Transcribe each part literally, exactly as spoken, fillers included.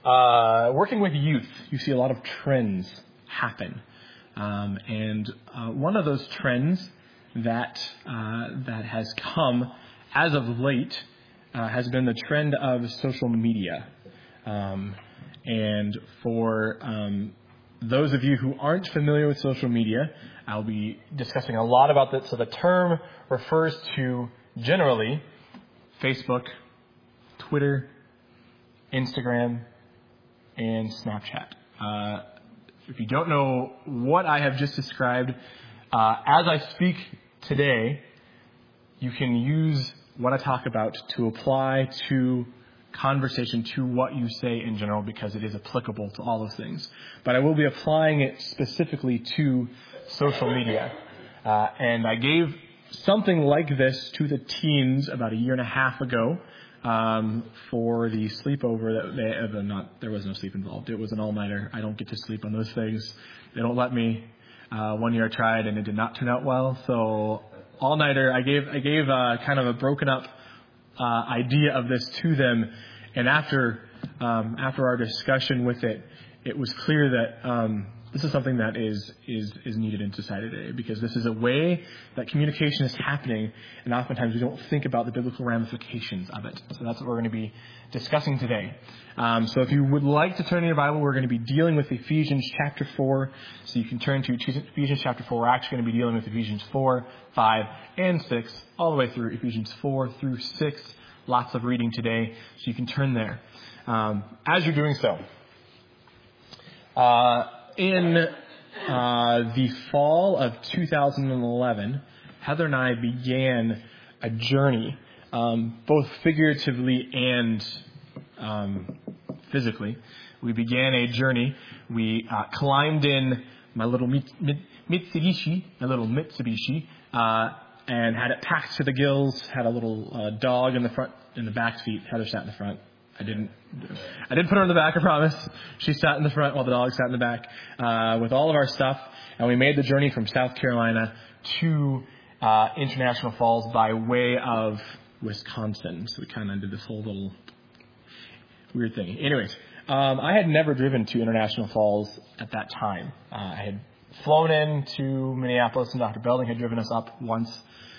Uh, working with youth, you see a lot of trends happen. Um, and uh, one of those trends that uh, that has come as of late uh, has been the trend of social media. Um, and for um, those of you who aren't familiar with social media, I'll be discussing a lot about that. So the term refers to generally Facebook, Twitter, Instagram, and Snapchat. Uh, if you don't know what I have just described, uh, as I speak today, you can use what I talk about to apply to conversation, to what you say in general, because it is applicable to all those things. But I will be applying it specifically to social media. Uh, and I gave something like this to the teens about a year and a half ago. Um, for the sleepover that they, uh, not, there was no sleep involved. It was an all-nighter. I don't get to sleep on those things. They don't let me. Uh, one year I tried and it did not turn out well. So all-nighter, I gave, I gave, uh, kind of a broken up, uh, idea of this to them. And after, um, after our discussion with it, it was clear that, um, this is something that is, is, is needed in society today, because this is a way that communication is happening, and oftentimes we don't think about the biblical ramifications of it. So that's what we're going to be discussing today. Um, so if you would like to turn in your Bible, we're going to be dealing with Ephesians chapter four. So you can turn to Ephesians chapter four. We're actually going to be dealing with Ephesians four, five, and six, all the way through Ephesians four through six. Lots of reading today, so you can turn there. Um, as you're doing so, uh, In uh, the fall of two thousand eleven, Heather and I began a journey, um, both figuratively and um, physically. We began a journey. We uh, climbed in my little Mitsubishi, my little Mitsubishi, uh, and had it packed to the gills. Had a little uh, dog in the front, in the back seat. Heather sat in the front. I didn't, I didn't put her in the back, I promise. She sat in the front while the dog sat in the back, uh, with all of our stuff. And we made the journey from South Carolina to, uh, International Falls by way of Wisconsin. So we kind of did this whole little weird thing. Anyways, um, I had never driven to International Falls at that time. Uh, I had flown in to Minneapolis, and Doctor Belding had driven us up once.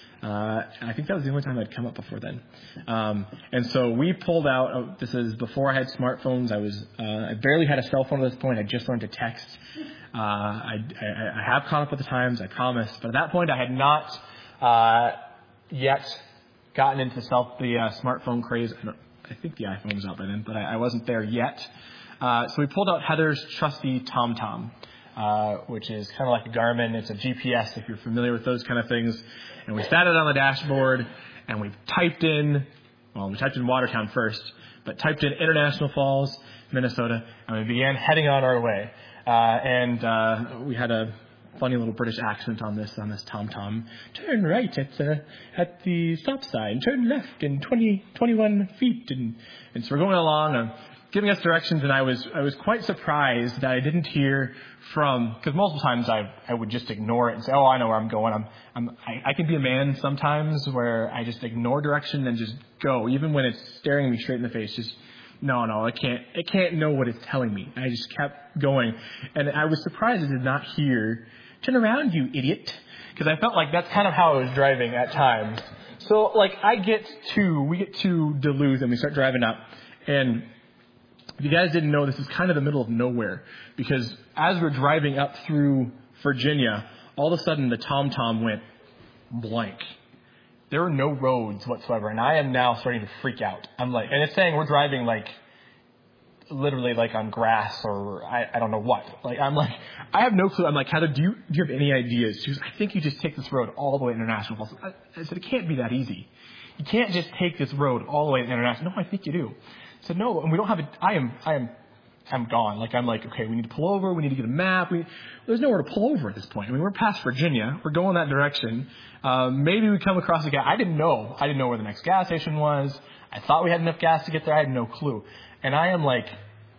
Uh, I think that was the only time I'd come up before then. Um, and so we pulled out, uh, this is before I had smartphones. I was, uh, I barely had a cell phone at this point. I just learned to text. Uh, I, I, I have caught up with the times, I promise. But at that point, I had not, uh, yet gotten into self, the, uh, smartphone craze. I, don't, I think the iPhone was out by then, but I, I wasn't there yet. Uh, so we pulled out Heather's trusty TomTom. Uh, which is kind of like a Garmin. It's a G P S if you're familiar with those kind of things. And we sat it on the dashboard and we typed in, well, we typed in Watertown first, but typed in International Falls, Minnesota, and we began heading on our way. Uh, and, uh, we had a funny little British accent on this, on this TomTom. Turn right at, uh, at the stop sign, turn left in twenty, twenty-one feet. And, and so we're going along, uh, giving us directions, and I was I was quite surprised that I didn't hear from, because multiple times I I would just ignore it and say, oh, I know where I'm going. I'm I'm I, I can be a man sometimes where I just ignore direction and just go, even when it's staring me straight in the face. Just no, no, I can't I can't know what it's telling me. I just kept going, and I was surprised I did not hear, turn around, you idiot, because I felt like that's kind of how I was driving at times. So like I get to we get to Duluth and we start driving up, and if you guys didn't know, this is kind of the middle of nowhere, because as we're driving up through Virginia, all of a sudden the TomTom went blank. There were no roads whatsoever, and I am now starting to freak out. I'm like, and it's saying we're driving like literally like on grass or I, I don't know what. Like I'm like, I have no clue. I'm like, Heather, do you do you have any ideas? She goes, I think you just take this road all the way to International Falls. I, I said, it can't be that easy. You can't just take this road all the way to International. No, I think you do. I said, no, and we don't have a, I am, I am, I'm gone. Like, I'm like, okay, we need to pull over. We need to get a map. We, there's nowhere to pull over at this point. I mean, we're past Virginia. We're going that direction. Um, maybe we come across a gas. I didn't know. I didn't know where the next gas station was. I thought we had enough gas to get there. I had no clue. And I am like,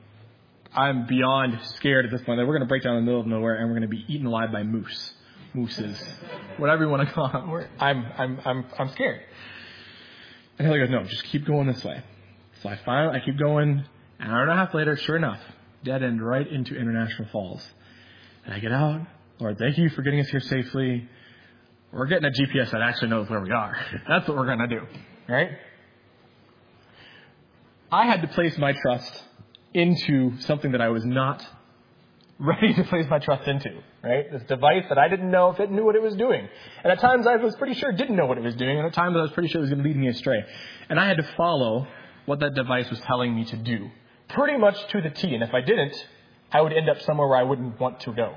I'm beyond scared at this point that we're going to break down in the middle of nowhere and we're going to be eaten alive by moose, mooses, whatever you want to call them. We're, I'm, I'm, I'm, I'm scared. And Heather goes, no, just keep going this way. So I finally, I keep going, An hour and a half later, sure enough, dead end right into International Falls. And I get out. Lord, thank you for getting us here safely. We're getting a G P S that actually knows where we are. That's what we're going to do, right? I had to place my trust into something that I was not ready to place my trust into, right? This device that I didn't know if it knew what it was doing. And at times I was pretty sure it didn't know what it was doing. And at times I was pretty sure it was going to lead me astray. And I had to follow what that device was telling me to do, pretty much to the T. And if I didn't, I would end up somewhere where I wouldn't want to go.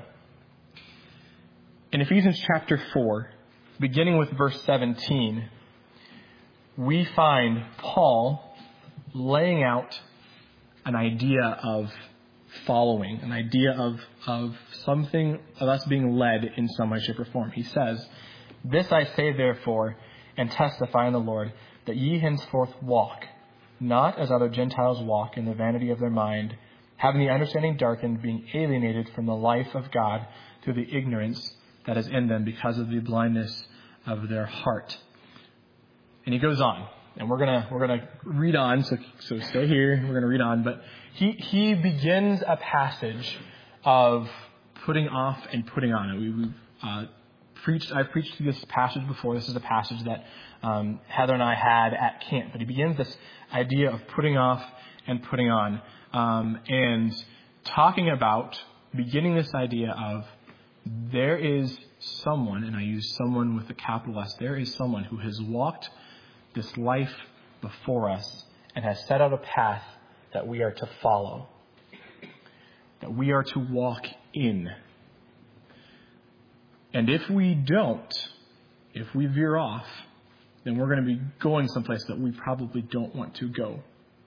In Ephesians chapter four, beginning with verse seventeen, we find Paul laying out an idea of following, an idea of, of something, of us being led in some way, shape, or form. He says, "This I say therefore, and testify in the Lord, that ye henceforth walk, not as other Gentiles walk in the vanity of their mind, having the understanding darkened, being alienated from the life of God through the ignorance that is in them because of the blindness of their heart." And he goes on, and we're gonna we're gonna read on. So so stay here. We're gonna read on, but he he begins a passage of putting off and putting on. We, we've uh, preached. I've preached this passage before. This is a passage that um, Heather and I had at camp. But he begins this idea of putting off and putting on, um, and talking about beginning this idea of there is someone, and I use someone with a capital S. There is someone who has walked this life before us and has set out a path that we are to follow, that we are to walk in. And if we don't, if we veer off, then we're going to be going someplace that we probably don't want to go.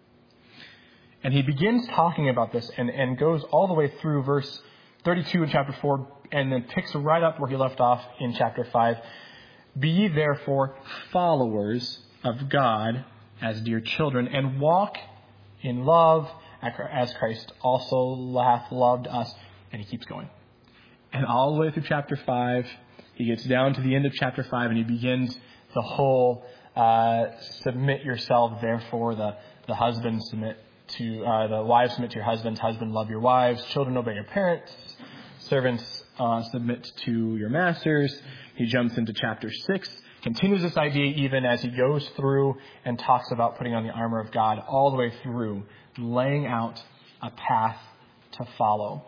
And he begins talking about this and, and goes all the way through verse thirty-two in chapter four, and then picks right up where he left off in chapter five. "Be ye therefore followers of God as dear children, and walk in love as Christ also hath loved us." And he keeps going. And all the way through chapter five, he gets down to the end of chapter five, and he begins the whole uh, submit yourself, therefore the, the husband submit to, uh, the wives submit to your husbands, husband love your wives, children obey your parents, servants uh, submit to your masters. He jumps into chapter six, continues this idea even as he goes through and talks about putting on the armor of God all the way through, laying out a path to follow.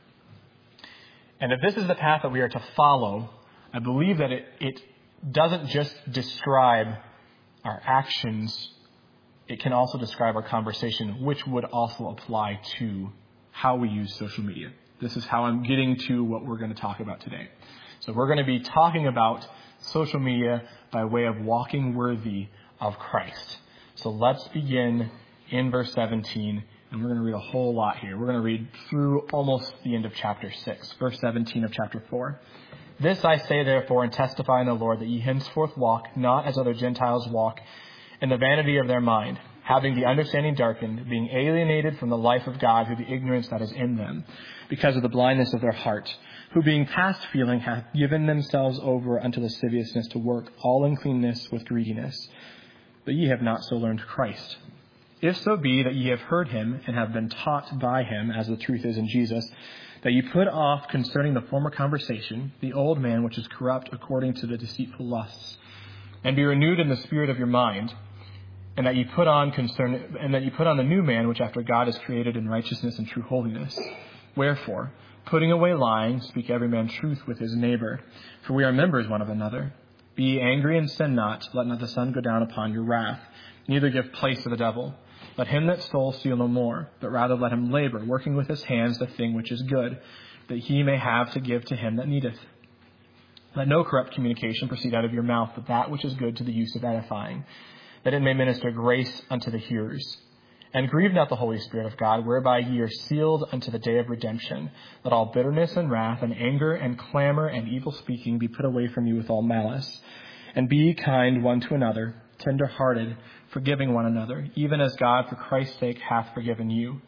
And if this is the path that we are to follow, I believe that it, it doesn't just describe our actions, it can also describe our conversation, which would also apply to how we use social media. This is how I'm getting to what we're going to talk about today. So we're going to be talking about social media by way of walking worthy of Christ. So let's begin in verse seventeen, and we're going to read a whole lot here. We're going to read through almost the end of chapter six, verse seventeen of chapter four. "This I say therefore, and testify in the Lord, that ye henceforth walk not as other Gentiles walk, in the vanity of their mind, having the understanding darkened, being alienated from the life of God through the ignorance that is in them, because of the blindness of their heart, who being past feeling hath given themselves over unto lasciviousness to work all uncleanness with greediness. But ye have not so learned Christ. If so be that ye have heard him, and have been taught by him, as the truth is in Jesus, that ye put off concerning the former conversation the old man which is corrupt according to the deceitful lusts, and be renewed in the spirit of your mind, and that ye put on concern, and that ye put on the new man, which after God is created in righteousness and true holiness. Wherefore, putting away lying, speak every man truth with his neighbor, for we are members one of another. Be ye angry and sin not, let not the sun go down upon your wrath, neither give place to the devil. Let him that stole steal no more, but rather let him labor, working with his hands the thing which is good, that he may have to give to him that needeth. Let no corrupt communication proceed out of your mouth, but that which is good to the use of edifying, that it may minister grace unto the hearers. And grieve not the Holy Spirit of God, whereby ye are sealed unto the day of redemption. Let all bitterness and wrath and anger and clamor and evil speaking be put away from you with all malice. And be ye kind one to another, tender-hearted, forgiving one another, even as God for Christ's sake hath forgiven you.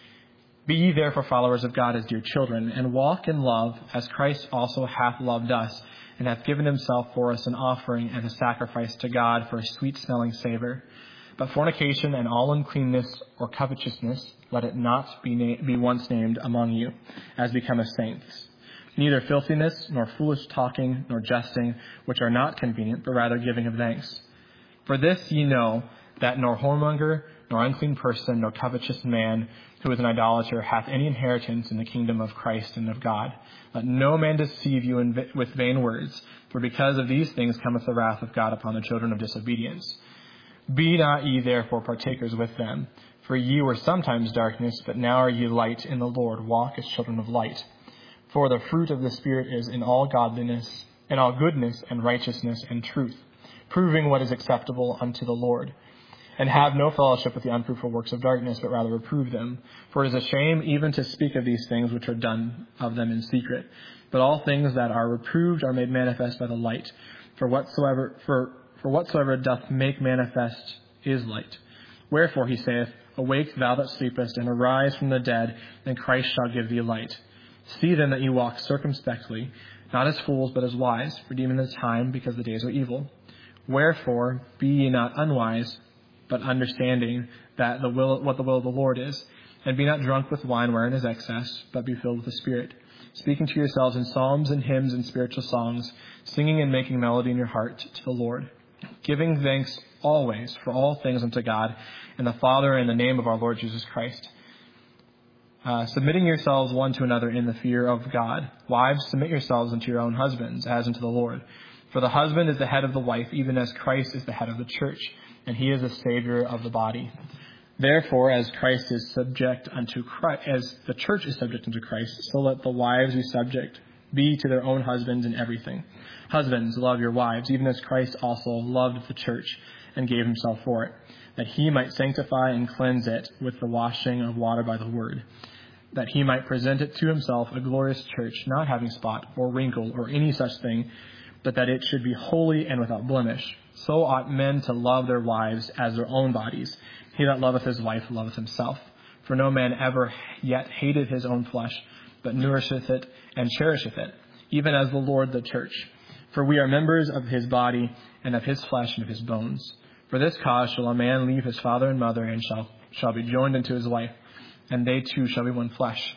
Be ye therefore followers of God as dear children, and walk in love, as Christ also hath loved us, and hath given himself for us an offering and a sacrifice to God for a sweet-smelling savor. But fornication and all uncleanness or covetousness, let it not be, na- be once named among you, as becometh saints. Neither filthiness, nor foolish talking, nor jesting, which are not convenient, but rather giving of thanks. For this ye know, that nor whoremonger, nor unclean person, nor covetous man, who is an idolater, hath any inheritance in the kingdom of Christ and of God. Let no man deceive you in va- with vain words, for because of these things cometh the wrath of God upon the children of disobedience. Be not ye therefore partakers with them, for ye were sometimes darkness, but now are ye light in the Lord. Walk as children of light. For the fruit of the Spirit is in all godliness, in all goodness and righteousness and truth, proving what is acceptable unto the Lord. And have no fellowship with the unfruitful works of darkness, but rather reprove them. For it is a shame even to speak of these things which are done of them in secret. But all things that are reproved are made manifest by the light. For whatsoever for for whatsoever doth make manifest is light. Wherefore he saith, Awake, thou that sleepest, and arise from the dead, and Christ shall give thee light. See then that ye walk circumspectly, not as fools, but as wise, redeeming the time, because the days are evil. Wherefore be ye not unwise, but understanding that the will, what the will of the Lord is. And be not drunk with wine wherein is excess, but be filled with the Spirit, speaking to yourselves in psalms and hymns and spiritual songs, singing and making melody in your heart to the Lord, giving thanks always for all things unto God and the Father in the name of our Lord Jesus Christ, uh, submitting yourselves one to another in the fear of God. Wives, submit yourselves unto your own husbands, as unto the Lord. For the husband is the head of the wife, even as Christ is the head of the church, and he is the Savior of the body. Therefore, as Christ is subject unto Christ, as the church is subject unto Christ, so let the wives be subject be to their own husbands in everything. Husbands, love your wives, even as Christ also loved the church and gave himself for it, that he might sanctify and cleanse it with the washing of water by the word, that he might present it to himself a glorious church, not having spot or wrinkle or any such thing, but that it should be holy and without blemish. So ought men to love their wives as their own bodies. He that loveth his wife loveth himself. For no man ever yet hated his own flesh, but nourisheth it and cherisheth it, even as the Lord the church. For we are members of his body, and of his flesh, and of his bones. For this cause shall a man leave his father and mother, and shall, shall be joined unto his wife, and they two shall be one flesh.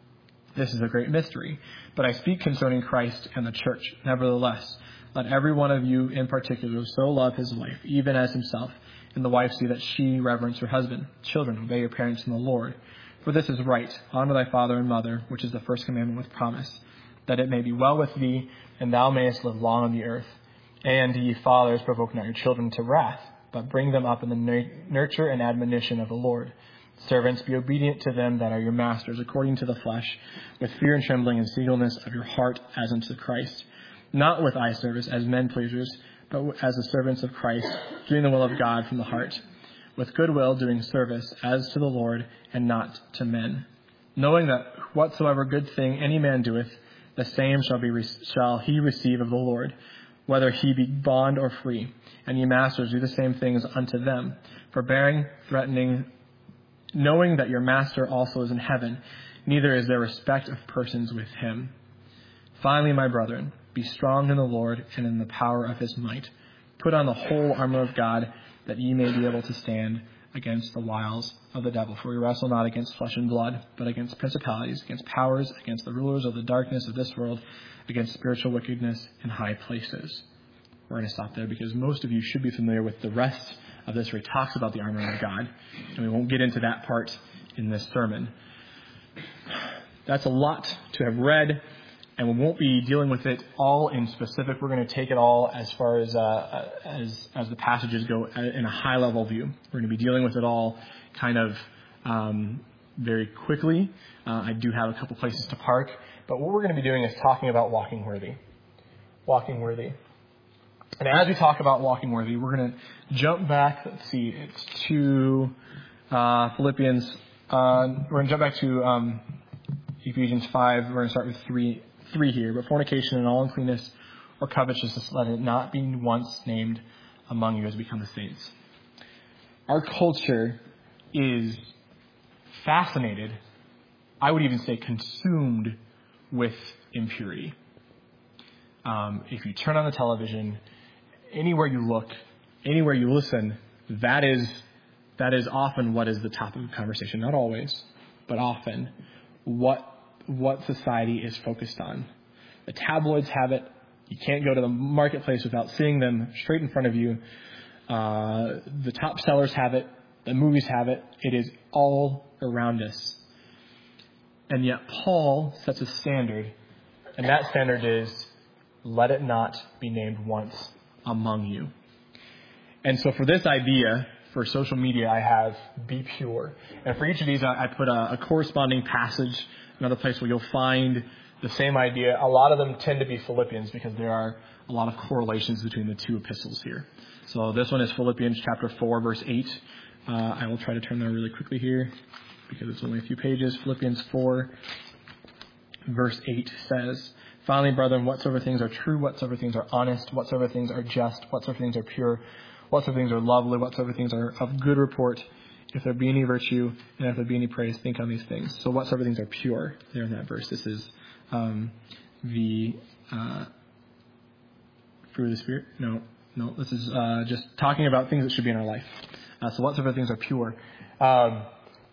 This is a great mystery, but I speak concerning Christ and the church. Nevertheless, let every one of you in particular so love his wife, even as himself, and the wife see that she reverence her husband. Children, obey your parents in the Lord. For this is right. Honor thy father and mother, which is the first commandment with promise, that it may be well with thee, and thou mayest live long on the earth. And ye fathers, provoke not your children to wrath, but bring them up in the nurture and admonition of the Lord. Servants, be obedient to them that are your masters, according to the flesh, with fear and trembling and singleness of your heart, as unto Christ, not with eye service as men pleasers, but as the servants of Christ, doing the will of God from the heart, with good will doing service as to the Lord and not to men, knowing that whatsoever good thing any man doeth, the same shall be shall he receive of the Lord, whether he be bond or free. And ye masters, do the same things unto them, forbearing, threatening, knowing that your master also is in heaven, neither is there respect of persons with him. Finally, my brethren, be strong in the Lord and in the power of his might. Put on the whole armor of God, that ye may be able to stand against the wiles of the devil. For we wrestle not against flesh and blood, but against principalities, against powers, against the rulers of the darkness of this world, against spiritual wickedness in high places. We're going to stop there because most of you should be familiar with the rest of this where he talks about the armor of God, and we won't get into that part in this sermon. That's a lot to have read, and we won't be dealing with it all in specific. We're going to take it all as far as uh, as as the passages go in a high-level view. We're going to be dealing with it all kind of um, very quickly. Uh, I do have a couple places to park, but what we're going to be doing is talking about walking worthy. Walking worthy. And as we talk about walking worthy, we're going to jump back. Let's see, it's to uh, Philippians. Uh, we're going to jump back to um, Ephesians five. We're going to start with three. Three here, but fornication and all uncleanness or covetousness, let it not be once named among you as become the saints. Our culture is fascinated, I would even say consumed, with impurity. Um, if you turn on the television, anywhere you look, anywhere you listen, that is that is often what is the topic of conversation. Not always, but often. What what society is focused on. The tabloids have it. You can't go to the marketplace without seeing them straight in front of you. Uh, the top sellers have it. The movies have it. It is all around us. And yet Paul sets a standard, and that standard is, let it not be named once among you. And so for this idea, for social media, I have be pure. And for each of these, I put a, a corresponding passage, another place where you'll find the same idea. A lot of them tend to be Philippians because there are a lot of correlations between the two epistles here. So this one is Philippians chapter four, verse eight. Uh, I will try to turn there really quickly here because it's only a few pages. Philippians four, verse eight says, finally, brethren, whatsoever things are true, whatsoever things are honest, whatsoever things are just, whatsoever things are pure, whatsoever things are lovely, whatsoever things are of good report, if there be any virtue, and if there be any praise, think on these things. So whatsoever things are pure, there in that verse. This is um, the uh, fruit of the Spirit. No, no, this is uh, just talking about things that should be in our life. Uh, so whatsoever things are pure. Um,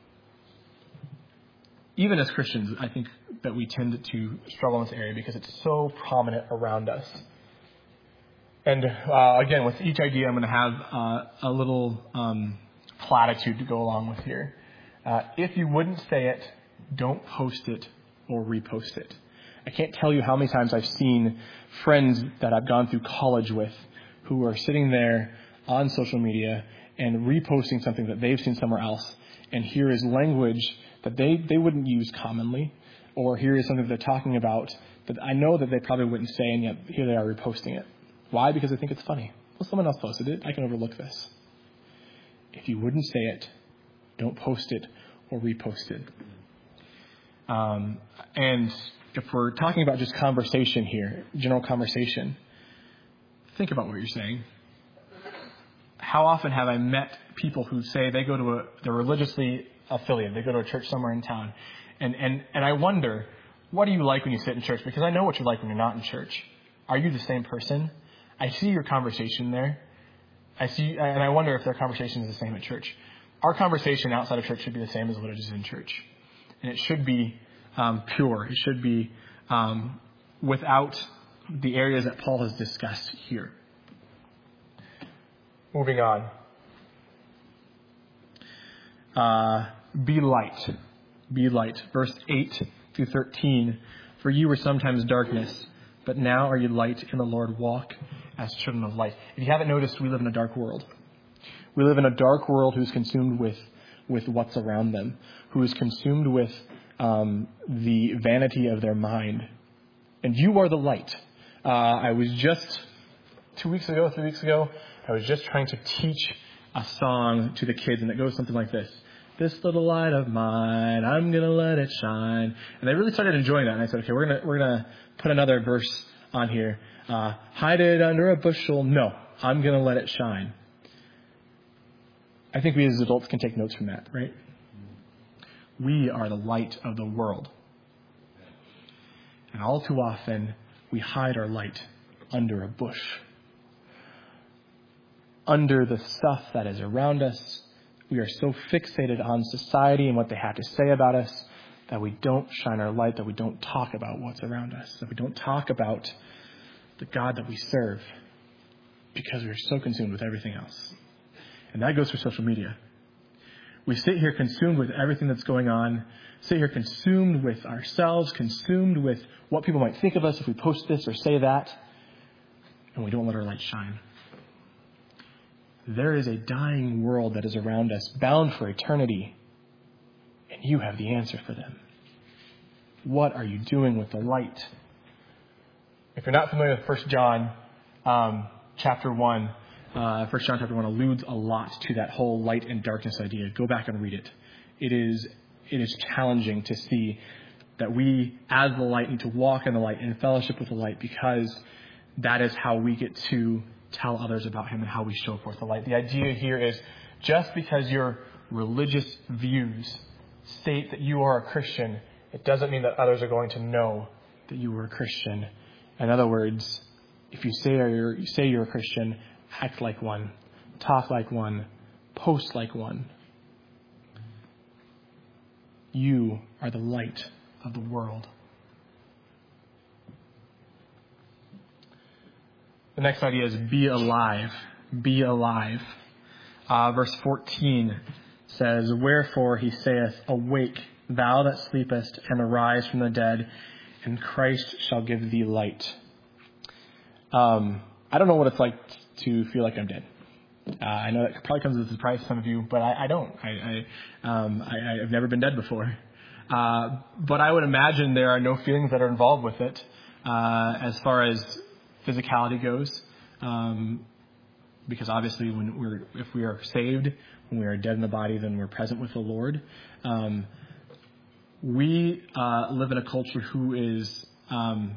even as Christians, I think that we tend to struggle in this area because it's so prominent around us. And uh, again, with each idea, I'm going to have uh, a little um, platitude to go along with here. Uh, if you wouldn't say it, don't post it or repost it. I can't tell you how many times I've seen friends that I've gone through college with who are sitting there on social media and reposting something that they've seen somewhere else. And here is language that they, they wouldn't use commonly. Or here is something they're talking about that I know that they probably wouldn't say, and yet here they are reposting it. Why? Because they think it's funny. Well, someone else posted it. I can overlook this. If you wouldn't say it, don't post it or repost it. Um, and if we're talking about just conversation here, general conversation, think about what you're saying. How often have I met people who say they go to a, they're religiously affiliated, they go to a church somewhere in town, and, and, and I wonder, what do you like when you sit in church? Because I know what you're like when you're not in church. Are you the same person? I see your conversation there. I see, and I wonder if their conversation is the same at church. Our conversation outside of church should be the same as what it is in church. And it should be um, pure. It should be um, without the areas that Paul has discussed here. Moving on. Uh, be light. Be light. Verse eight through thirteen. For you were sometimes darkness, but now are you light in the Lord. Walk as children of light. If you haven't noticed, we live in a dark world. We live in a dark world who's consumed with, with what's around them, who is consumed with um, the vanity of their mind. And you are the light. Uh, I was just, two weeks ago, three weeks ago, I was just trying to teach a song to the kids, and it goes something like this. This little light of mine, I'm going to let it shine. And they really started enjoying that. And I said, okay, we're going to we're gonna put another verse on here. Uh, hide it under a bushel. No, I'm going to let it shine. I think we as adults can take notes from that, right? We are the light of the world. And all too often, we hide our light under a bush. Under the stuff that is around us. We are so fixated on society and what they have to say about us that we don't shine our light, that we don't talk about what's around us, that we don't talk about the God that we serve because we are so consumed with everything else. And that goes for social media. We sit here consumed with everything that's going on, sit here consumed with ourselves, consumed with what people might think of us if we post this or say that, and we don't let our light shine. There is a dying world that is around us, bound for eternity, and you have the answer for them. What are you doing with the light? If you're not familiar with First John um, chapter one, uh, First John chapter one alludes a lot to that whole light and darkness idea. Go back and read it. It is it is challenging to see that we, as the light, need to walk in the light and in fellowship with the light, because that is how we get to tell others about him and how we show forth the light. The idea here is, just because your religious views state that you are a Christian, it doesn't mean that others are going to know that you were a Christian. In other words, if you say you're, you say you're a Christian, act like one, talk like one, post like one, You are the light of the world. The next idea is be alive. Be alive. Uh, verse fourteen says, Wherefore he saith, Awake, thou that sleepest, and arise from the dead, and Christ shall give thee light. Um, I don't know what it's like to feel like I'm dead. Uh, I know that probably comes as a surprise to some of you, but I, I don't. I, I, um, I, I've never been dead before. Uh, but I would imagine there are no feelings that are involved with it uh, as far as physicality goes. Um, because obviously when we're, if we are saved, when we are dead in the body, then we're present with the Lord. Um, we uh, live in a culture who is, um,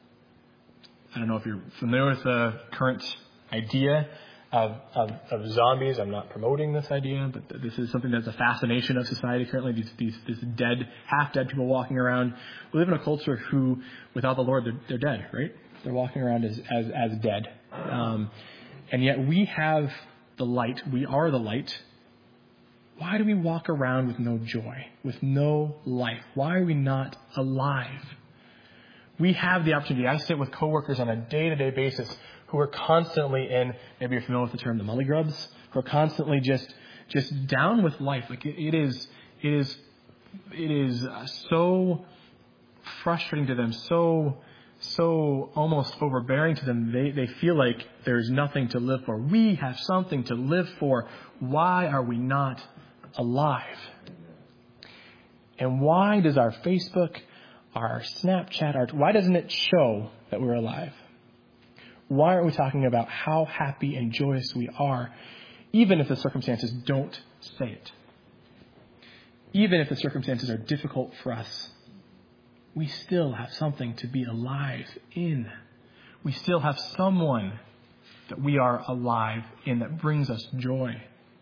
I don't know if you're familiar with the current idea Of, of, of zombies. I'm not promoting this idea, but this is something that's a fascination of society currently. These, these, these dead, half-dead people walking around. We live in a culture who, without the Lord, they're, they're dead, right? They're walking around as as, as dead. Um, and yet we have the light. We are the light. Why do we walk around with no joy, with no life? Why are we not alive? We have the opportunity. I sit with coworkers on a day-to-day basis who are constantly in, maybe you're familiar with the term, the mully grubs, who are constantly just just down with life. Like it, it is, it is, it is so frustrating to them, so so almost overbearing to them. They they feel like there's nothing to live for. We have something to live for. Why are we not alive? And why does our Facebook, our Snapchat, our why doesn't it show that we're alive? Why aren't we talking about how happy and joyous we are, even if the circumstances don't say it? Even if the circumstances are difficult for us, we still have something to be alive in. We still have someone that we are alive in that brings us joy.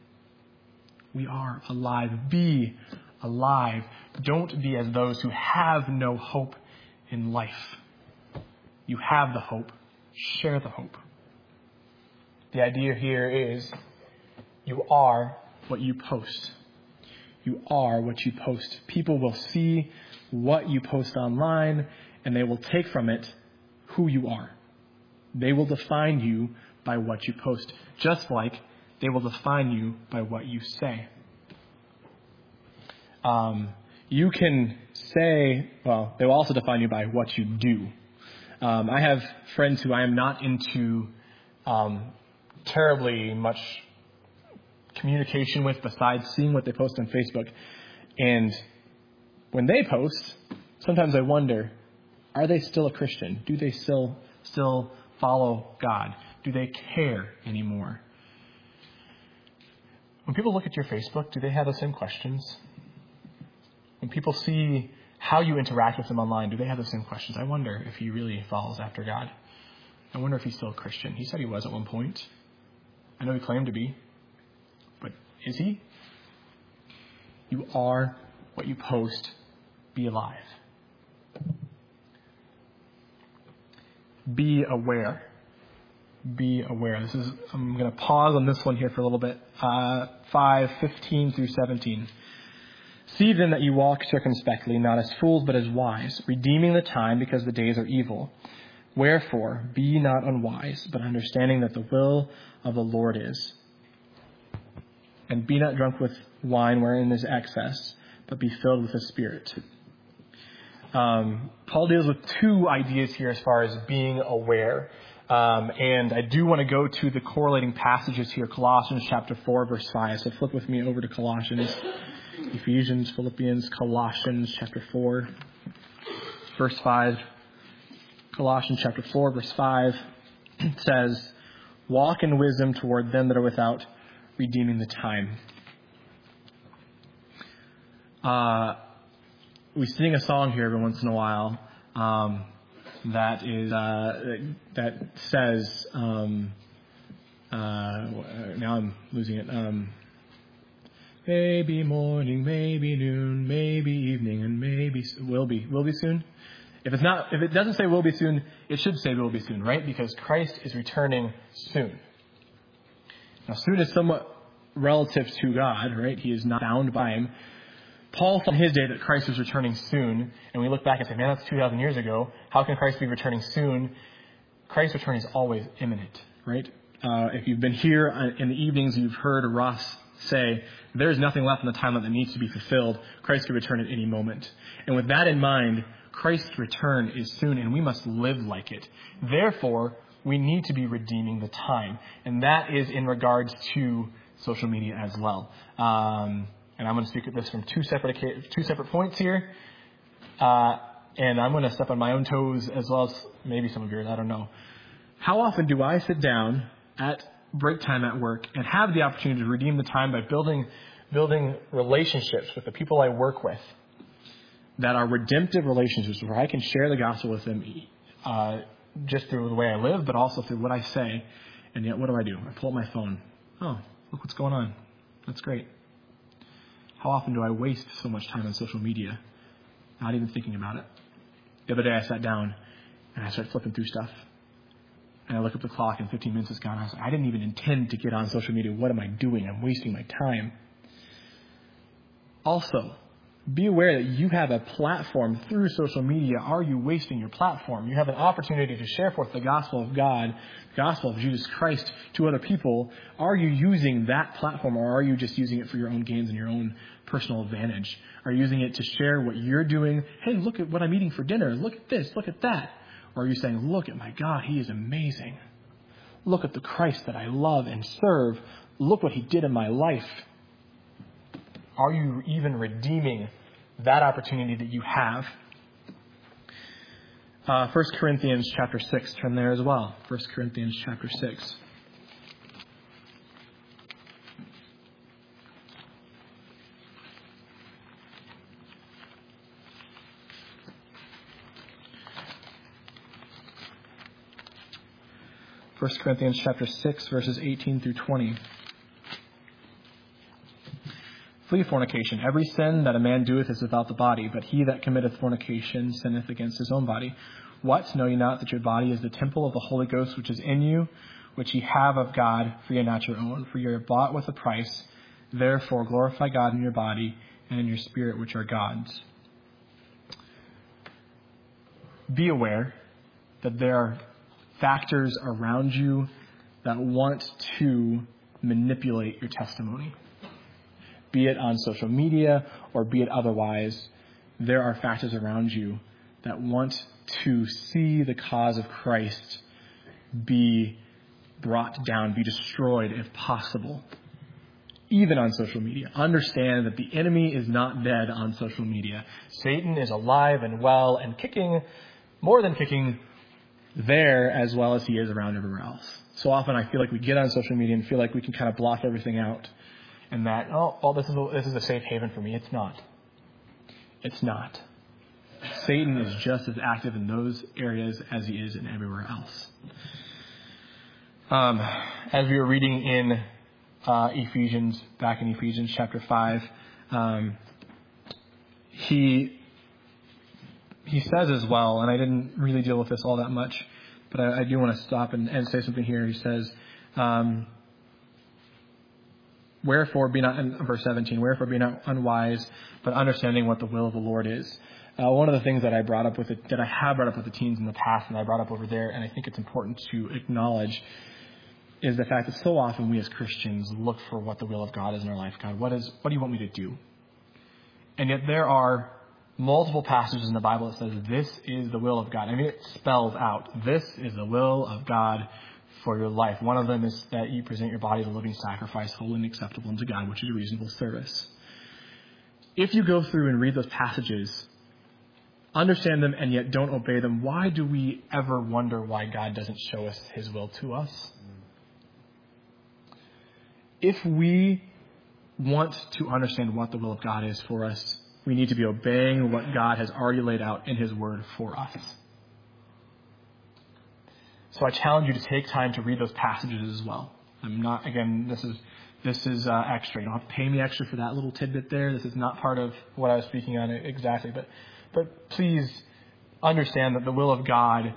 We are alive. Be alive. Don't be as those who have no hope in life. You have the hope. Share the hope. The idea here is you are what you post. You are what you post. People will see what you post online, and they will take from it who you are. They will define you by what you post, just like they will define you by what you say. Um, you can say, well, they will also define you by what you do. Um, I have friends who I am not into um, terribly much communication with besides seeing what they post on Facebook. And when they post, sometimes I wonder, are they still a Christian? Do they still still follow God? Do they care anymore? When people look at your Facebook, do they have the same questions? When people see how you interact with them online, do they have the same questions? I wonder if he really follows after God. I wonder if he's still a Christian. He said he was at one point. I know he claimed to be. But is he? You are what you post. Be alive. Be aware. Be aware. This is. I'm going to pause on this one here for a little bit. Uh, five, fifteen through seventeen. See then that you walk circumspectly, not as fools, but as wise, redeeming the time because the days are evil. Wherefore, be not unwise, but understanding that the will of the Lord is. And be not drunk with wine wherein is excess, but be filled with the Spirit. Um, Paul deals with two ideas here as far as being aware. Um, and I do want to go to the correlating passages here, Colossians chapter four, verse five. So flip with me over to Colossians. Ephesians, Philippians, Colossians chapter four, verse five. Colossians chapter four, verse five says, walk in wisdom toward them that are without, redeeming the time. Uh, we sing a song here every once in a while um, that is uh, that says, um, uh, now I'm losing it, um, maybe morning, maybe noon, maybe evening, and maybe will be. Will be soon? If it's not, if it doesn't say will be soon, it should say will be soon, right? Because Christ is returning soon. Now, soon is somewhat relative to God, right? He is not bound by him. Paul thought in his day that Christ was returning soon, and we look back and say, man, that's two thousand years ago. How can Christ be returning soon? Christ's return is always imminent, right? Uh, if you've been here in the evenings, you've heard Ross say, there's nothing left in the timeline that needs to be fulfilled. Christ could return at any moment. And with that in mind, Christ's return is soon, and we must live like it. Therefore, we need to be redeeming the time. And that is in regards to social media as well. Um, and I'm going to speak at this from two separate two separate points here. Uh, and I'm going to step on my own toes as well as maybe some of yours. I don't know. How often do I sit down at break time at work and have the opportunity to redeem the time by building building relationships with the people I work with that are redemptive relationships where I can share the gospel with them uh, just through the way I live, but also through what I say. And yet, what do I do? I pull up my phone. Oh, look what's going on. That's great. How often do I waste so much time on social media, not even thinking about it? The other day I sat down and I started flipping through stuff. And I look up the clock and fifteen minutes is gone. I was like, I didn't even intend to get on social media. What am I doing? I'm wasting my time. Also, be aware that you have a platform through social media. Are you wasting your platform? You have an opportunity to share forth the gospel of God, the gospel of Jesus Christ to other people. Are you using that platform, or are you just using it for your own gains and your own personal advantage? Are you using it to share what you're doing? Hey, look at what I'm eating for dinner. Look at this. Look at that. Or are you saying, look at my God, he is amazing. Look at the Christ that I love and serve. Look what he did in my life. Are you even redeeming that opportunity that you have? Uh, First Corinthians chapter six, turn there as well. First Corinthians chapter six. First Corinthians chapter six, verses eighteen through twenty. Flee fornication. Every sin that a man doeth is without the body, but he that committeth fornication sinneth against his own body. What? Know ye not that your body is the temple of the Holy Ghost which is in you, which ye have of God, for ye are not your own, for ye are bought with a price. Therefore glorify God in your body and in your spirit, which are God's. Be aware that there are factors around you that want to manipulate your testimony. Be it on social media or be it otherwise, there are factors around you that want to see the cause of Christ be brought down, be destroyed if possible. Even on social media. Understand that the enemy is not dead on social media. Satan is alive and well and kicking, more than kicking, there as well as he is around everywhere else. So often I feel like we get on social media and feel like we can kind of block everything out. And that, oh, oh this is a, this is a safe haven for me. It's not. It's not. Satan is just as active in those areas as he is in everywhere else. Um, as we were reading in uh, Ephesians, back in Ephesians chapter five, um, he he says as well, and I didn't really deal with this all that much, but I, I do want to stop and, and say something here. He says, um, Wherefore be not, in verse seventeen, wherefore be not unwise, but understanding what the will of the Lord is. Uh, one of the things that I brought up with it, that I have brought up with the teens in the past, and I brought up over there, and I think it's important to acknowledge, is the fact that so often we as Christians look for what the will of God is in our life. God, what is, what do you want me to do? And yet there are multiple passages in the Bible that says this is the will of God. I mean, it spells out, this is the will of God for your life. One of them is that you present your body as a living sacrifice, holy and acceptable unto God, which is a reasonable service. If you go through and read those passages, understand them, and yet don't obey them, why do we ever wonder why God doesn't show us his will to us? If we want to understand what the will of God is for us, we need to be obeying what God has already laid out in his word for us. So I challenge you to take time to read those passages as well. I'm not, again, this is this is uh, extra. You don't have to pay me extra for that little tidbit there. This is not part of what I was speaking on exactly. But, but please understand that the will of God,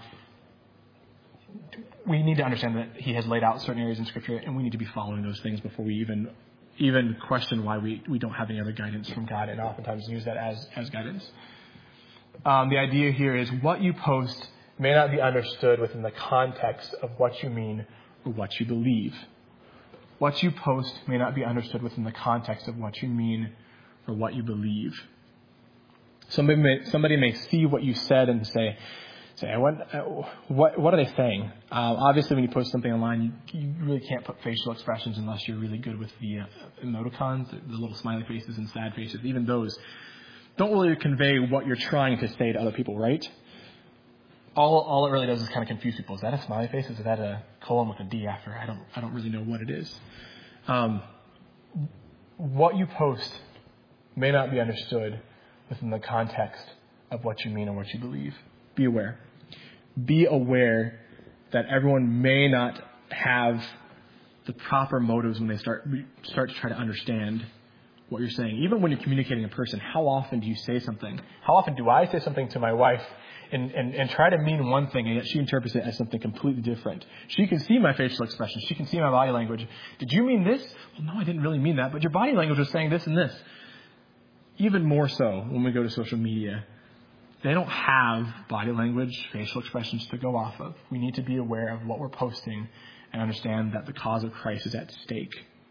we need to understand that he has laid out certain areas in Scripture, and we need to be following those things before we even even question why we, we don't have any other guidance from God, and oftentimes use that as, as guidance. Um, the idea here is what you post may not be understood within the context of what you mean or what you believe. What you post may not be understood within the context of what you mean or what you believe. Somebody may, somebody may see what you said and say, say, what, what, what are they saying? Uh, obviously, when you post something online, you, you really can't put facial expressions unless you're really good with the uh, emoticons, the, the little smiley faces and sad faces. Even those don't really convey what you're trying to say to other people, right? All, all it really does is kind of confuse people. Is that a smiley face? Is that a colon with a D after? I don't, I don't really know what it is. Um, what you post may not be understood within the context of what you mean or what you believe. Be aware. Be aware that everyone may not have the proper motives when they start start to try to understand what you're saying. Even when you're communicating in person, how often do you say something? How often do I say something to my wife and, and, and try to mean one thing, and yet she interprets it as something completely different? She can see my facial expression. She can see my body language. Did you mean this? Well, no, I didn't really mean that, but your body language was saying this and this. Even more so when we go to social media. They don't have body language, facial expressions to go off of. We need to be aware of what we're posting and understand that the cause of Christ is at stake.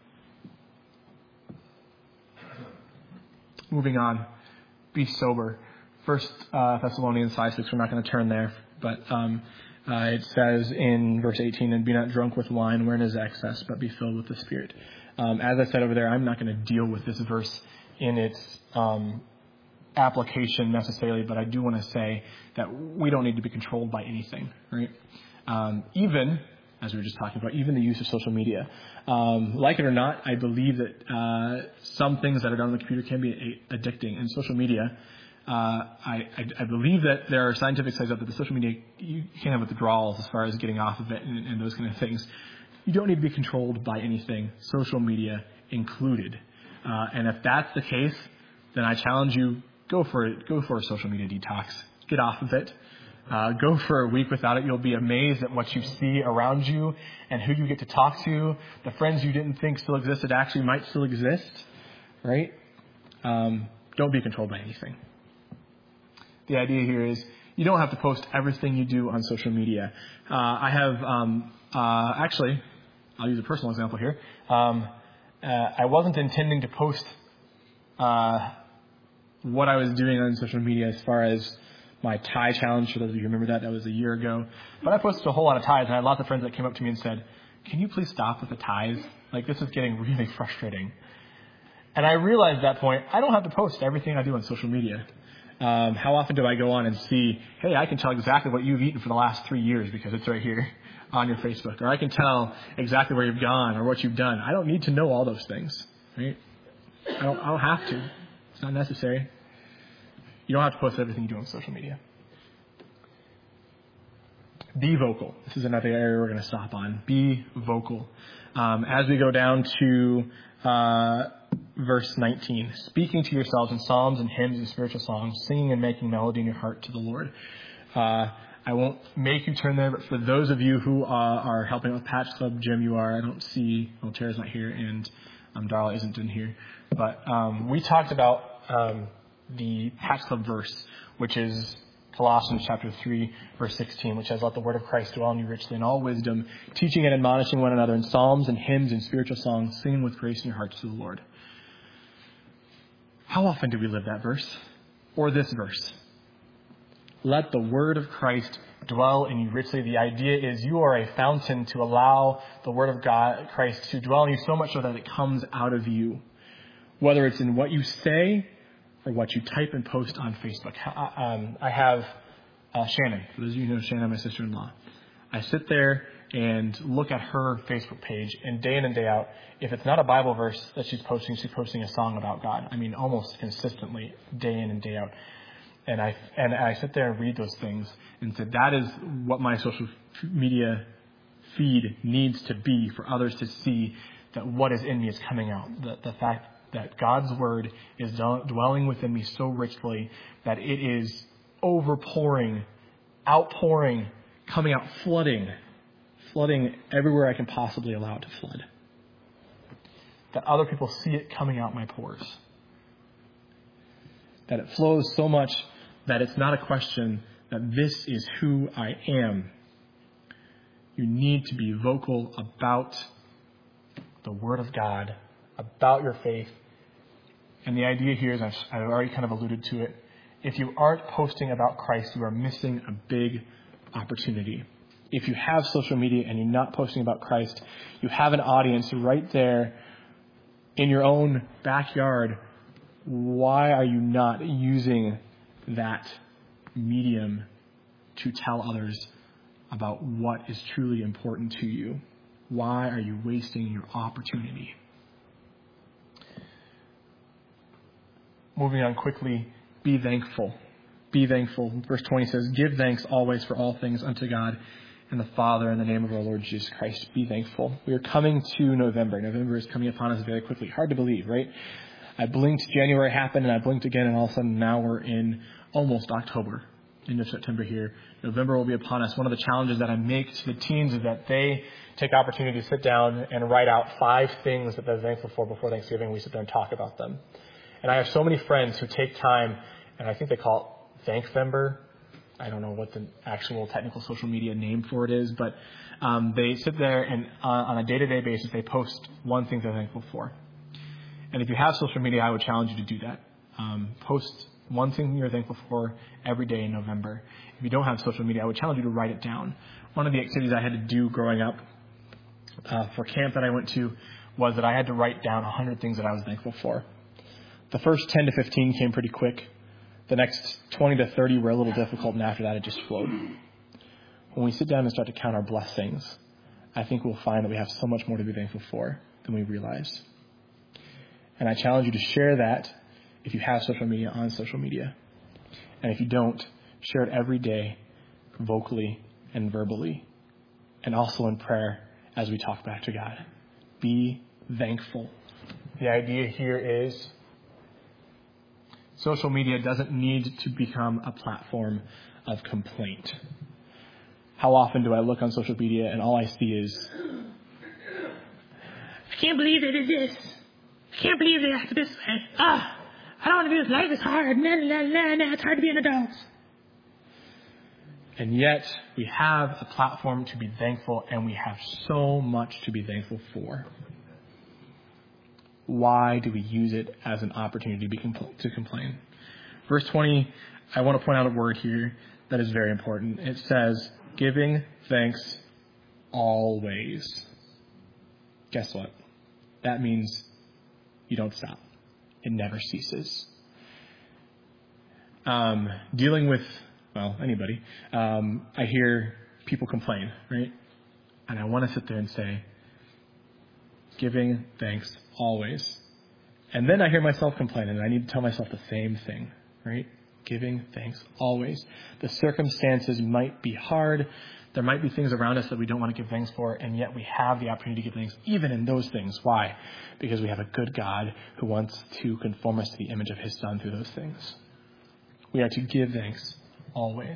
Moving on, be sober. First uh, Thessalonians five six, we're not going to turn there, but um, uh, it says in verse eighteen, and be not drunk with wine wherein is excess, but be filled with the Spirit. Um, as I said over there, I'm not going to deal with this verse in its um, application necessarily, but I do want to say that we don't need to be controlled by anything, right? Um, even, as we were just talking about, even the use of social media. Um, like it or not, I believe that uh, some things that are done on the computer can be a- addicting. And social media, uh, I, I, I believe that there are scientific studies out there that social media, you can have withdrawals as far as getting off of it and, and those kind of things. You don't need to be controlled by anything, social media included. Uh, and if that's the case, then I challenge you, go for it. Go for a social media detox. Get off of it. Uh, go for a week without it. You'll be amazed at what you see around you and who you get to talk to. The friends you didn't think still existed actually might still exist, right? Um, don't be controlled by anything. The idea here is you don't have to post everything you do on social media. Uh, I have, um, uh, actually, I'll use a personal example here. Um, uh, I wasn't intending to post uh, what I was doing on social media as far as my tie challenge. For those of you who remember that, that was a year ago. But I posted a whole lot of ties, and I had lots of friends that came up to me and said, can you please stop with the ties? Like, this is getting really frustrating. And I realized at that point, I don't have to post everything I do on social media. Um, how often do I go on and see, hey, I can tell exactly what you've eaten for the last three years because it's right here on your Facebook. Or I can tell exactly where you've gone or what you've done. I don't need to know all those things, right? I don't, I don't have to. It's not necessary. You don't have to post everything you do on social media. Be vocal. This is another area we're going to stop on. Be vocal. Um, as we go down to uh, verse nineteen, speaking to yourselves in psalms and hymns and spiritual songs, singing and making melody in your heart to the Lord. Uh, I won't make you turn there, but for those of you who uh, are helping out with Patch Club, Jim, you are. I don't see, well, Tara's not here, and um, Darla isn't in here. But um, we talked about um, the Patch Club verse, which is Colossians chapter three, verse sixteen, which says, let the word of Christ dwell in you richly in all wisdom, teaching and admonishing one another in psalms and hymns and spiritual songs, singing with grace in your hearts to the Lord. How often do we live that verse? Or this verse? Let the word of Christ dwell in you richly. The idea is you are a fountain to allow the word of God, Christ, to dwell in you so much so that it comes out of you. Whether it's in what you say or what you type and post on Facebook. Um, I have uh, Shannon. For those of you who know Shannon, my sister-in-law. I sit there and look at her Facebook page, and day in and day out, if it's not a Bible verse that she's posting, she's posting a song about God. I mean, almost consistently, day in and day out. And I and I sit there and read those things and said, that is what my social media feed needs to be for others to see that what is in me is coming out. The, the fact that God's word is dwelling within me so richly that it is overpouring, outpouring, coming out, flooding, flooding everywhere I can possibly allow it to flood. that other people see it coming out my pores. That it flows so much that it's not a question that this is who I am. You need to be vocal about the Word of God, about your faith. And the idea here is, I've, I've already kind of alluded to it, if you aren't posting about Christ, you are missing a big opportunity. If you have social media and you're not posting about Christ, you have an audience right there in your own backyard. Why are you not using that medium to tell others about what is truly important to you? Why are you wasting your opportunity? Moving on quickly, be thankful. Be thankful. Verse twenty says, give thanks always for all things unto God and the Father in the name of our Lord Jesus Christ. Be thankful. We are coming to November. November is coming upon us very quickly. Hard to believe, right? I blinked, January happened, and I blinked again, and all of a sudden now we're in almost October, end of September here. November will be upon us. One of the challenges that I make to the teens is that they take opportunity to sit down and write out five things that they're thankful for before Thanksgiving. We sit there and talk about them. And I have so many friends who take time, and I think they call it Thankvember. I don't know what the actual technical social media name for it is, but um, they sit there and uh, on a day-to-day basis, they post one thing they're thankful for. And if you have social media, I would challenge you to do that. Um, post one thing you're thankful for every day in November. If you don't have social media, I would challenge you to write it down. One of the activities I had to do growing up uh, for camp that I went to was that I had to write down one hundred things that I was thankful for. The first ten to fifteen came pretty quick. The next twenty to thirty were a little difficult, and after that it just flowed. When we sit down and start to count our blessings, I think we'll find that we have so much more to be thankful for than we realize. And I challenge you to share that if you have social media on social media. And if you don't, share it every day, vocally and verbally, and also in prayer as we talk back to God. Be thankful. The idea here is social media doesn't need to become a platform of complaint. How often do I look on social media and all I see is, I can't believe they did this. I can't believe they acted this way. Ah, I don't want to do this. Life is hard. Nah, nah, nah, nah. It's hard to be an adult. And yet, we have a platform to be thankful, and we have so much to be thankful for. Why do we use it as an opportunity to, be compl- to complain? Verse twenty, I want to point out a word here that is very important. It says, giving thanks always. Guess what? That means you don't stop. It never ceases. Um, dealing with, well, anybody, um, I hear people complain, right? And I want to sit there and say, giving thanks always. And then I hear myself complain, and I need to tell myself the same thing, right? Giving thanks always. The circumstances might be hard. There might be things around us that we don't want to give thanks for, and yet we have the opportunity to give thanks even in those things. Why? Because we have a good God who wants to conform us to the image of his Son through those things. We are to give thanks always.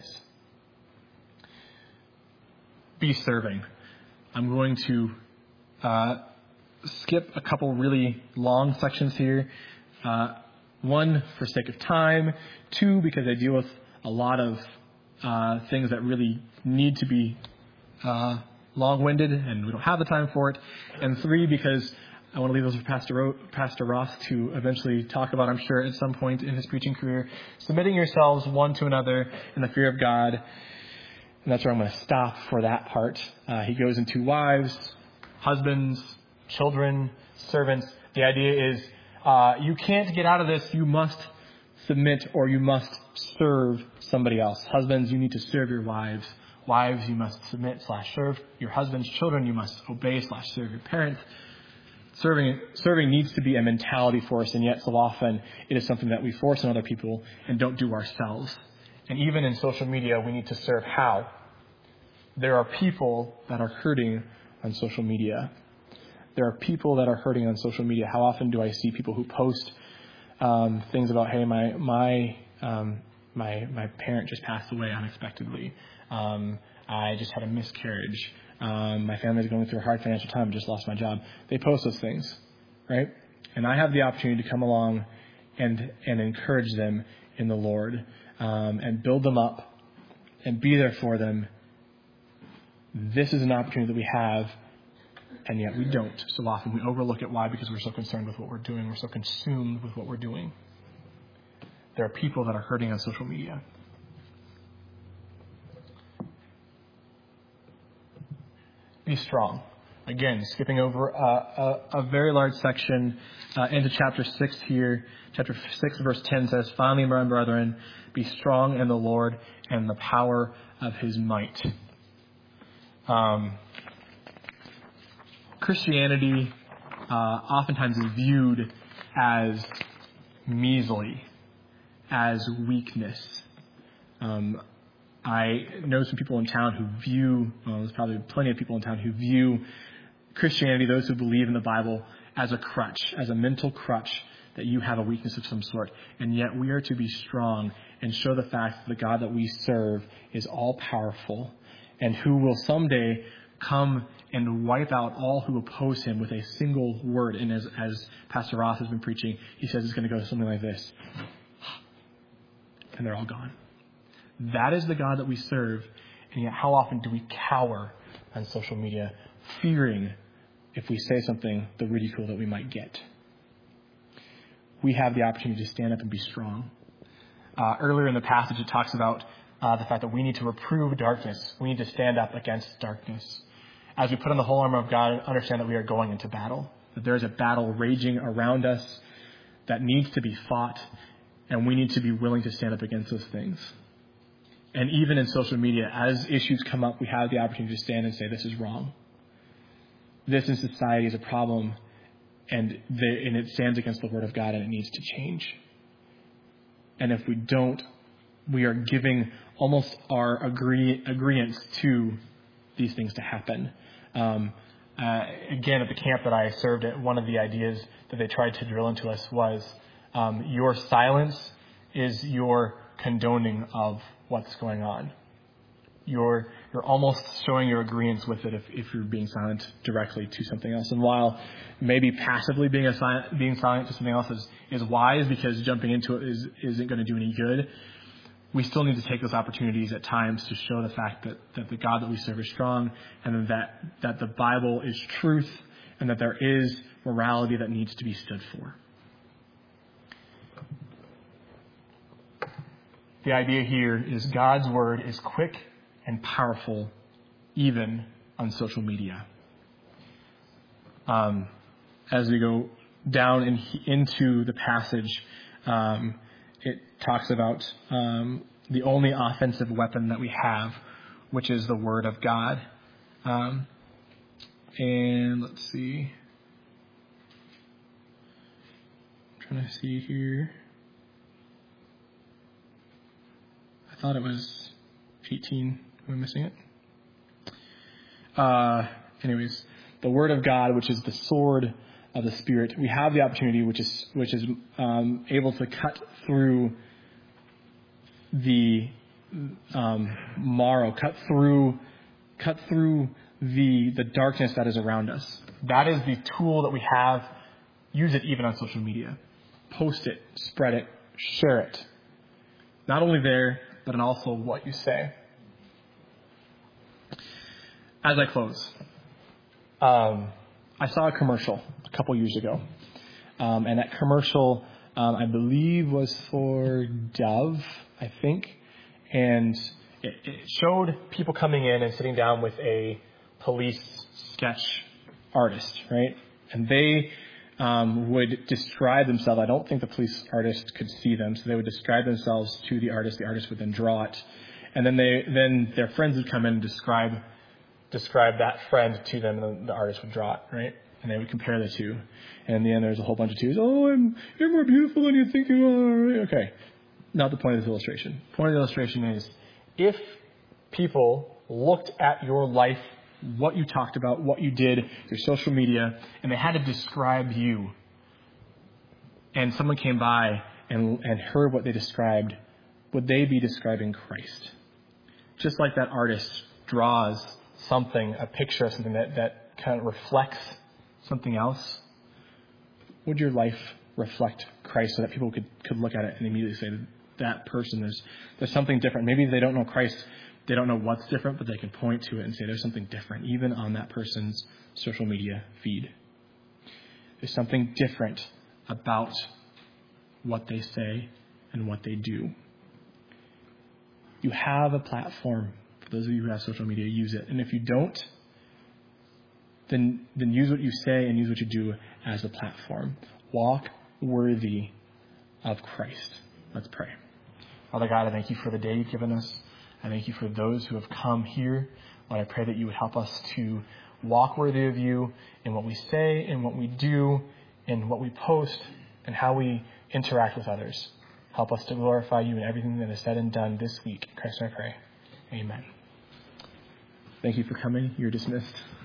Be serving. I'm going to uh, skip a couple really long sections here. Uh, one, for sake of time. Two, because I deal with a lot of uh, things that really need to be uh, long-winded, and we don't have the time for it. And three, because I want to leave those for Pastor, Ro- Pastor Ross to eventually talk about, I'm sure, at some point in his preaching career. Submitting yourselves one to another in the fear of God. And that's where I'm going to stop for that part. Uh, he goes into wives, husbands, children, servants. The idea is uh, you can't get out of this. You must submit or you must serve somebody else. Husbands, you need to serve your wives. Wives, you must submit slash serve your husbands. Children, you must obey slash serve your parents. Serving, serving needs to be a mentality for us, and yet so often it is something that we force on other people and don't do ourselves. And even in social media, we need to serve how? There are people that are hurting on social media. There are people that are hurting on social media. How often do I see people who post um, things about, hey, my my um, my my parent just passed away unexpectedly. Um, I just had a miscarriage. Um, my family's going through a hard financial time. I just lost my job. They post those things. right? And I have the opportunity to come along and and encourage them in the Lord, um, and build them up and be there for them. This is an opportunity that we have, and yet we don't. So often we overlook it. Why? Because we're so concerned with what we're doing. We're so consumed with what we're doing. There are people that are hurting on social media. Be strong. Again, skipping over uh, a, a very large section uh, into chapter six here. Chapter six, verse ten says, "Finally, my brethren, be strong in the Lord and the power of his might." Um, Christianity uh, oftentimes is viewed as measly, as weakness. Um, I know some people in town who view, well, there's probably plenty of people in town who view Christianity, those who believe in the Bible, as a crutch, as a mental crutch, that you have a weakness of some sort. And yet we are to be strong and show the fact that the God that we serve is all-powerful and who will someday come and wipe out all who oppose him with a single word. And as, as Pastor Ross has been preaching, he says it's going to go something like this. And they're all gone. That is the God that we serve. And yet how often do we cower on social media, fearing if we say something, the ridicule that we might get? We have the opportunity to stand up and be strong. Uh, earlier in the passage, it talks about uh, the fact that we need to reprove darkness. We need to stand up against darkness. As we put on the whole armor of God and understand that we are going into battle, that there is a battle raging around us that needs to be fought, and we need to be willing to stand up against those things. And even in social media, as issues come up, we have the opportunity to stand and say, this is wrong. This in society is a problem, and, the, and it stands against the Word of God, and it needs to change. And if we don't, we are giving almost our agree, agreeance to these things to happen. Um, uh, again, at the camp that I served at, one of the ideas that they tried to drill into us was um, your silence is your condoning of what's going on. You're you're almost showing your agreement with it if, if you're being silent directly to something else. And while maybe passively being a silent, being silent to something else is, is wise because jumping into it is, isn't going to do any good, we still need to take those opportunities at times to show the fact that, that the God that we serve is strong, and that, that the Bible is truth, and that there is morality that needs to be stood for. The idea here is God's word is quick and powerful, even on social media. Um, as we go down in, into the passage, um, it talks about um, the only offensive weapon that we have, which is the Word of God. Um, and let's see. I'm trying to see here. I thought it was eighteen. Am I missing it? Uh, anyways, the Word of God, which is the sword of the Spirit, we have the opportunity, which is which is um, able to cut through the um, marrow, cut through, cut through the the darkness that is around us. That is the tool that we have. Use it even on social media. Post it, spread it, share it. Not only there, but in also what you say. As I close, um, I saw a commercial a couple years ago, um, and that commercial, um, I believe, was for Dove, I think, and it, it showed people coming in and sitting down with a police sketch artist, right? And they um, would describe themselves. I don't think the police artist could see them, so they would describe themselves to the artist. The artist would then draw it, and then they then their friends would come in and describe. describe that friend to them, and the artist would draw it, right? And they would compare the two. And in the end, there's a whole bunch of twos. Oh, I'm, you're more beautiful than you think you are. Okay. Not the point of this illustration. The point of the illustration is, if people looked at your life, what you talked about, what you did, your social media, and they had to describe you, and someone came by and, and heard what they described, would they be describing Christ? Just like that artist draws something, a picture of something that, that kind of reflects something else. would your life reflect Christ so that people could, could look at it and immediately say, that person, there's, there's something different. Maybe they don't know Christ. They don't know what's different, but they can point to it and say there's something different, even on that person's social media feed. There's something different about what they say and what they do. You have a platform. For those of you who have social media, use it. And if you don't, then then use what you say and use what you do as a platform. Walk worthy of Christ. Let's pray. Father God, I thank you for the day you've given us. I thank you for those who have come here. Lord, I pray that you would help us to walk worthy of you in what we say, in what we do, in what we post, and how we interact with others. Help us to glorify you in everything that is said and done this week. In Christ I pray. Amen. Thank you for coming. You're dismissed.